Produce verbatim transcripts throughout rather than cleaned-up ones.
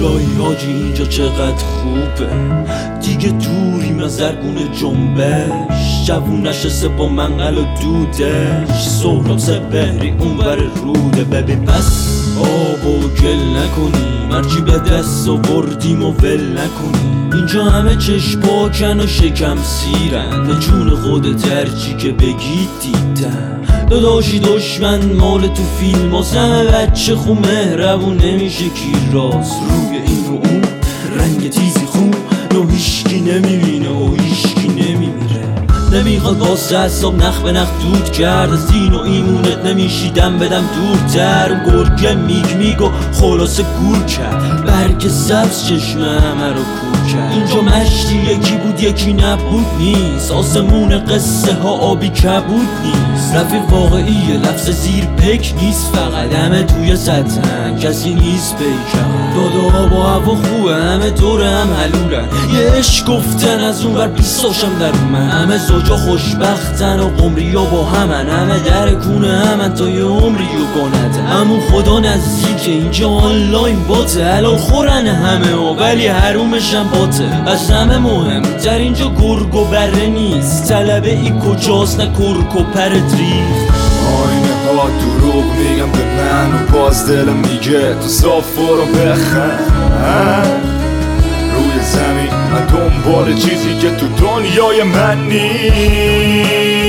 الهی حاجی اینجا چقدر خوبه، دیگه دوریم از زرگون جنبش، جوون نشسته با منقل و دودش، سهراب سپهری اونور روده. ببین پس آب و گل نکنیم، هرچی به دست آوردیم و ول نکنیم. اینجا همه چشم پاکن و شکم سیرن، به جون خودت هرچی که بگید دیدن. داداشی دشمن مال تو فیلم واسه همه بچه خو مهربون نمیشه کی راست، روی این و اون رنگ تیزی خون نو هیشکی نمیبینه و هیشکی نمیمیره. نمیخواد واسه حساب نخ به نخ دود کرد، از دین و ایمونت نمیشیدم بدم دورتر. گرگه میگ میگو خلاصه گور کرد، برگ سبز چشم همه رو کور کرد. اینجا مشتی یکی بود یکی نبود نیست، آسمون قصه ها آبی کبود نیست. رفیق واقعی لفظ زیر پک نیست، فقط همه توی سطحن کسی نیست پیکر. دادا با هوا خوبه همه دور هم حلولن، یه عشق گفتن از اون ور بیستاشم در من. همه زوجا خوشبختن و قمری ها با همن، همه در کونه همن تا یه عمری و گانت. همون خدا نزدیکه اینجا آنلاین باته، حلال خورن همه ها ولی حرومشم باته. از همه مهم در اینجا گرگ و بره نیست، طلبه ای کجاست نه کرک و پر دریخت. آینه ها دروغ میگم به من و باز دلم میگه تو صاف برو بخند. روی زمین من دنبال چیزی که تو دنیای من نیست،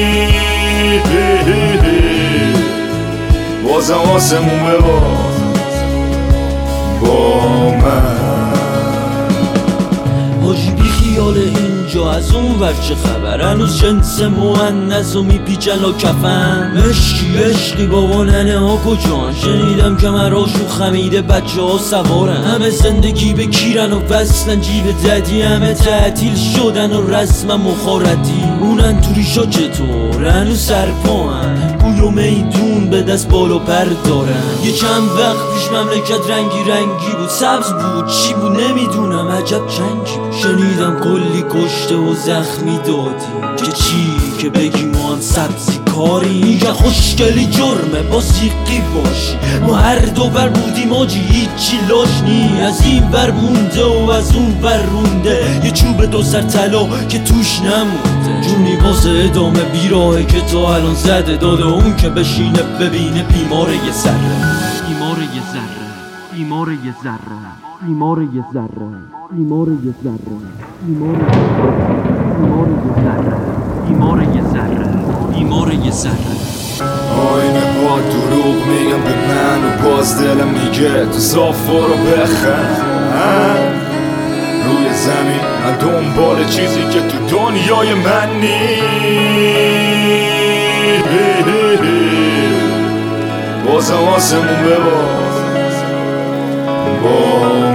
بازم آسمون بباز با من. حاجی بی خیال اینجا از اون ور چه خبر، هنوز جنس مؤنث و میپیچن و کفن. مشکی عشقی بابا ننه ها کجان، شنیدم که مراشون خمیده بچه ها سوارن. همه زندگی به کیرن و وصلن جیب ددی، همه تعطیل شدن و رسم مخارتی. اونن تو ریشا چطور هنوز سرپاهن، گوی و میدون به دست بالا پر دارن. یه چند وقت پیش مملکت رنگی رنگی بود، سبز بود چی بود نمیدونم، عجب جنگی بود. شنیدم کلی کشته و زخمی دادی، که چی که بگی ما هم سبزی کاری. اینجا خوشگلی جرمه با سیقی باشی، ما هر دو بر بودیم آجی هیچی لاش نی. از این بر مونده و از اون بر رونده، یه چوب دو سر طلا که توش نمونده. جونی واسه ادامه بیراهه که تا الان زده، داده اون که بشینه ببینه بیمار یه ذره. بیمار یه ذره، بیمار یه ذره، بیمار یه ذره، بیمار یه ذره، بیمار یه ذره، بیمار یه ذره، بیمار یه ذره. آینه ها دروغ میگم به من و باز دلم میگه تو صاف برو بخند. روی زمین من دنبال چیزی که تو دنیای من نیست، بازم آسمون بباز با